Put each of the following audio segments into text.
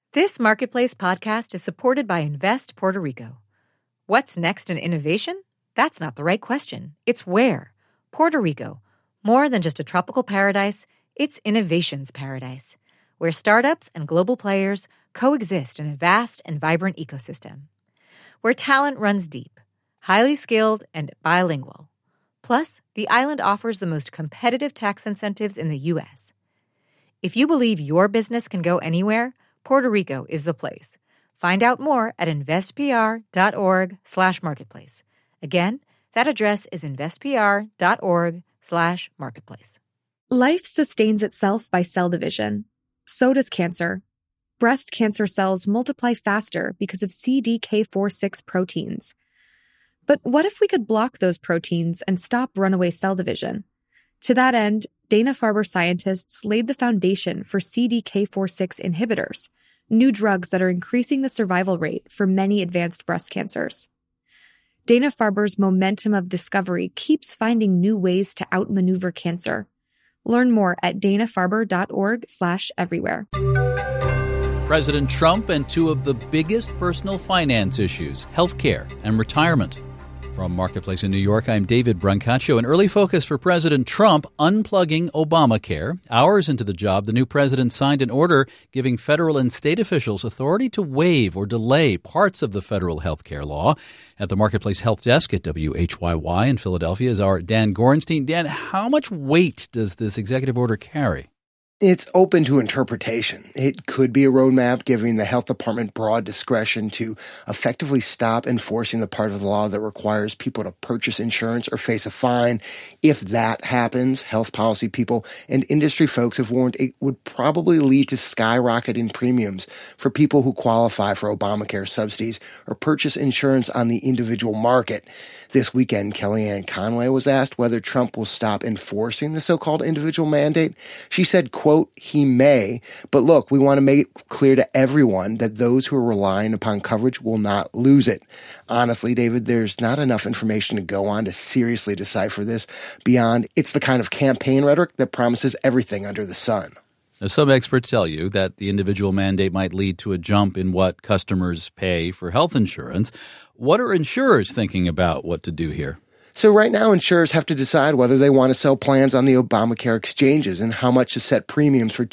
This Marketplace podcast is supported by Invest Puerto Rico. What's next in innovation? That's not the right question. It's where. Puerto Rico. More than just a tropical paradise, it's innovation's paradise, where startups and global players coexist in a vast and vibrant ecosystem. Where talent runs deep, highly skilled, and bilingual. Plus, the island offers the most competitive tax incentives in the U.S. If you believe your business can go anywhere, Puerto Rico is the place. Find out more at investpr.org/marketplace. Again, that address is investpr.org/marketplace. Life sustains itself by cell division. So does cancer. Breast cancer cells multiply faster because of CDK4/6 proteins. But what if we could block those proteins and stop runaway cell division? To that end, Dana-Farber scientists laid the foundation for CDK4/6 inhibitors, new drugs that are increasing the survival rate for many advanced breast cancers. Dana-Farber's momentum of discovery keeps finding new ways to outmaneuver cancer. Learn more at danafarber.org/everywhere. President Trump and two of the biggest personal finance issues, healthcare and retirement. From Marketplace in New York, I'm David Brancaccio. An early focus for President Trump, unplugging Obamacare. Hours into the job, the new president signed an order giving federal and state officials authority to waive or delay parts of the federal health care law. At the Marketplace Health Desk at WHYY in Philadelphia is our Dan Gorenstein. Dan, how much weight does this executive order carry? It's open to interpretation. It could be a roadmap giving the health department broad discretion to effectively stop enforcing the part of the law that requires people to purchase insurance or face a fine. If that happens, health policy people and industry folks have warned it would probably lead to skyrocketing premiums for people who qualify for Obamacare subsidies or purchase insurance on the individual market. This weekend, Kellyanne Conway was asked whether Trump will stop enforcing the so-called individual mandate. She said, quote, "He may, but look, we want to make it clear to everyone that those who are relying upon coverage will not lose it." Honestly, David, there's not enough information to go on to seriously decipher this beyond it's the kind of campaign rhetoric that promises everything under the sun. Now, some experts tell you that the individual mandate might lead to a jump in what customers pay for health insurance. What are insurers thinking about what to do here? So right now, insurers have to decide whether they want to sell plans on the Obamacare exchanges and how much to set premiums for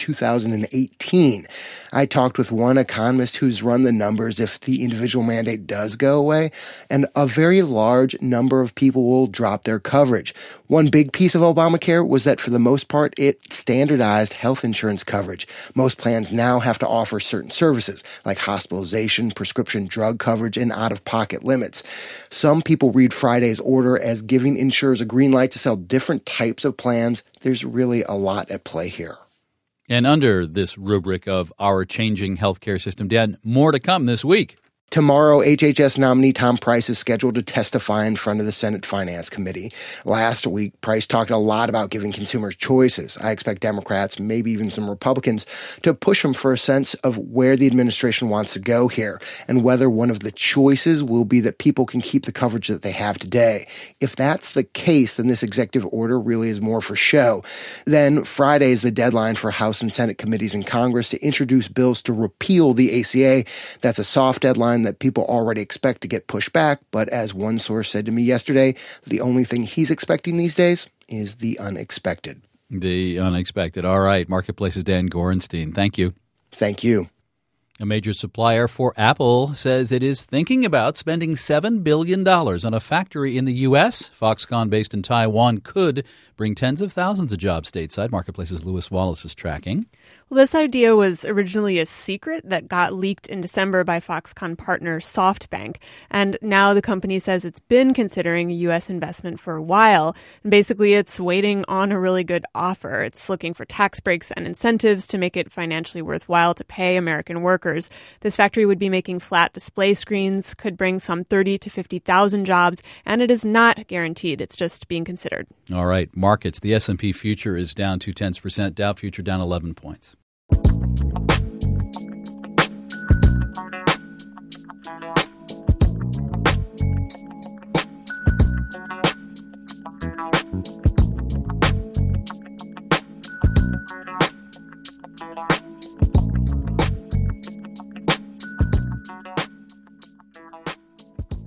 2018. I talked with one economist who's run the numbers if the individual mandate does go away, and a very large number of people will drop their coverage. One big piece of Obamacare was that for the most part, it standardized health insurance coverage. Most plans now have to offer certain services like hospitalization, prescription drug coverage, and out-of-pocket limits. Some people read Friday's order as giving insurers a green light to sell different types of plans. There's really a lot at play here. And under this rubric of our changing healthcare system, Dan, more to come this week. Tomorrow, HHS nominee Tom Price is scheduled to testify in front of the Senate Finance Committee. Last week, Price talked a lot about giving consumers choices. I expect Democrats, maybe even some Republicans, to push him for a sense of where the administration wants to go here and whether one of the choices will be that people can keep the coverage that they have today. If that's the case, then this executive order really is more for show. Then Friday is the deadline for House and Senate committees in Congress to introduce bills to repeal the ACA. That's a soft deadline that people already expect to get pushed back, but as one source said to me yesterday, the only thing he's expecting these days is the unexpected. The unexpected. All right. Marketplace's Dan Gorenstein. Thank you. Thank you. A major supplier for Apple says it is thinking about spending $7 billion on a factory in the U.S. Foxconn, based in Taiwan, could bring tens of thousands of jobs stateside. Marketplace's Lewis Wallace is tracking. Well, this idea was originally a secret that got leaked in December by Foxconn partner SoftBank. And now the company says it's been considering a U.S. investment for a while. And basically, it's waiting on a really good offer. It's looking for tax breaks and incentives to make it financially worthwhile to pay American workers. This factory would be making flat display screens, could bring some 30 to 50,000 jobs, and it is not guaranteed. It's just being considered. All right. Markets. The S&P future is down 0.2%. Dow future down 11 points.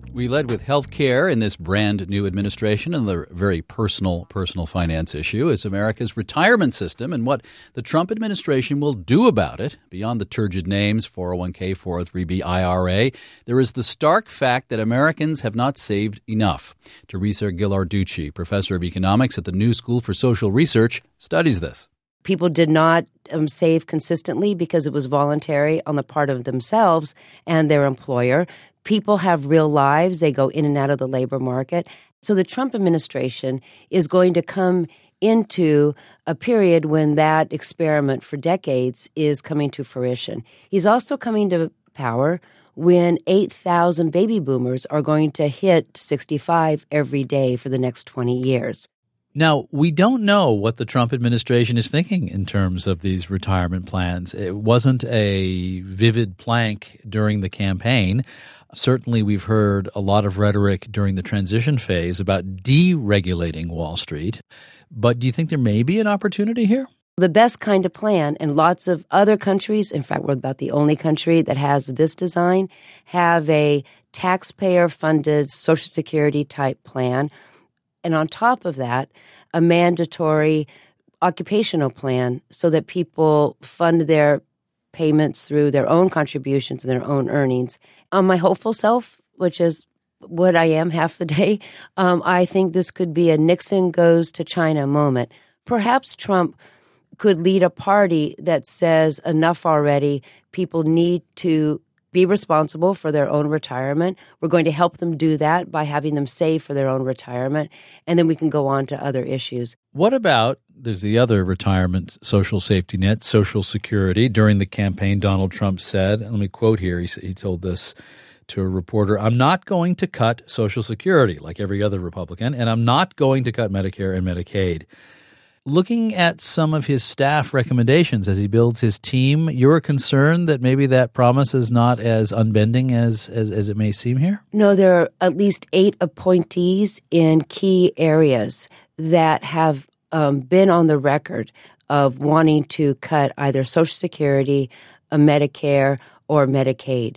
We led with health care in this brand new administration, and the very personal finance issue is America's retirement system and what the Trump administration will do about it. Beyond the turgid names, 401k, 403b, IRA, there is the stark fact that Americans have not saved enough. Teresa Ghilarducci, professor of economics at the New School for Social Research, studies this. People did not save consistently because it was voluntary on the part of themselves and their employer. People have real lives. They go in and out of the labor market. So the Trump administration is going to come into a period when that experiment for decades is coming to fruition. He's also coming to power when 8,000 baby boomers are going to hit 65 every day for the next 20 years. Now, we don't know what the Trump administration is thinking in terms of these retirement plans. It wasn't a vivid plank during the campaign. Certainly, we've heard a lot of rhetoric during the transition phase about deregulating Wall Street. But do you think there may be an opportunity here? The best kind of plan, and lots of other countries, in fact, we're about the only country that has this design, have a taxpayer-funded Social Security type plan. And on top of that, a mandatory occupational plan so that people fund their payments through their own contributions and their own earnings. On my hopeful self, which is what I am half the day, I think this could be a Nixon goes to China moment. Perhaps Trump could lead a party that says enough already, people need to be responsible for their own retirement. We're going to help them do that by having them save for their own retirement, and then we can go on to other issues. What about, there's the other retirement social safety net, Social Security. During the campaign, Donald Trump said, and let me quote here, he told this to a reporter, "I'm not going to cut Social Security like every other Republican, and I'm not going to cut Medicare and Medicaid." Looking at some of his staff recommendations as he builds his team, you're concerned that maybe that promise is not as unbending as it may seem here? No, there are at least 8 appointees in key areas that have been on the record of wanting to cut either Social Security, Medicare, or Medicaid.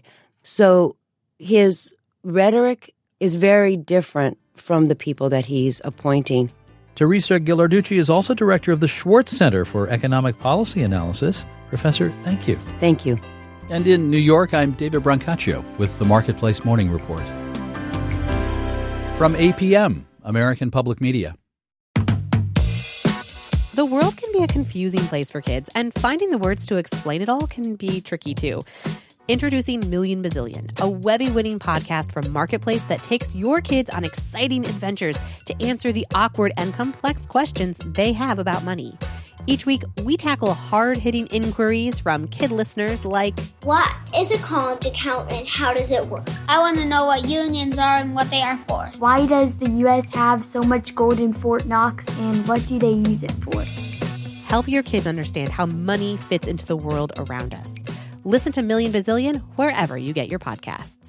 So his rhetoric is very different from the people that he's appointing. Teresa Ghilarducci is also director of the Schwartz Center for Economic Policy Analysis. Professor, thank you. Thank you. And in New York, I'm David Brancaccio with the Marketplace Morning Report. From APM, American Public Media. The world can be a confusing place for kids, and finding the words to explain it all can be tricky too. Introducing Million Bazillion, a Webby-winning podcast from Marketplace that takes your kids on exciting adventures to answer the awkward and complex questions they have about money. Each week, we tackle hard-hitting inquiries from kid listeners like, what is a college account and how does it work? I want to know what unions are and what they are for. Why does the U.S. have so much gold in Fort Knox, and what do they use it for? Help your kids understand how money fits into the world around us. Listen to Million Bazillion wherever you get your podcasts.